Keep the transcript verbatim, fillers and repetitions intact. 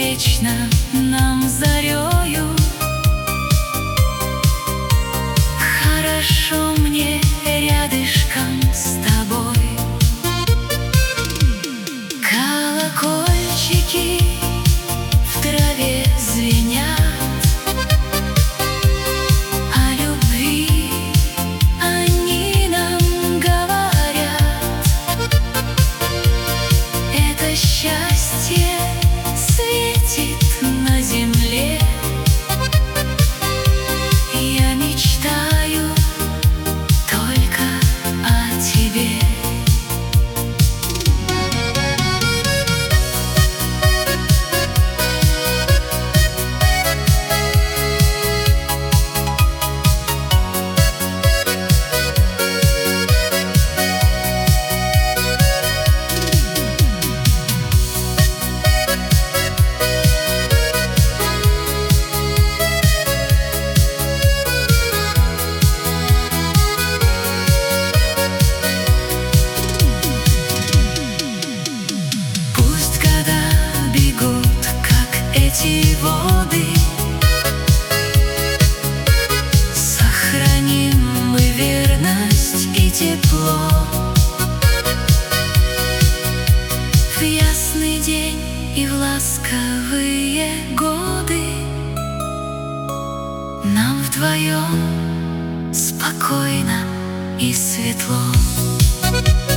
вечно нам зарею. Хорошо мне рядышком с тобой. Колокольчики в траве звенят о любви, они нам говорят. Это счастье светит на земле. Я мечтаю только о тебе. Эти воды сохраним мы верность и тепло. В ясный день и в ласковые годы нам вдвоем спокойно и светло.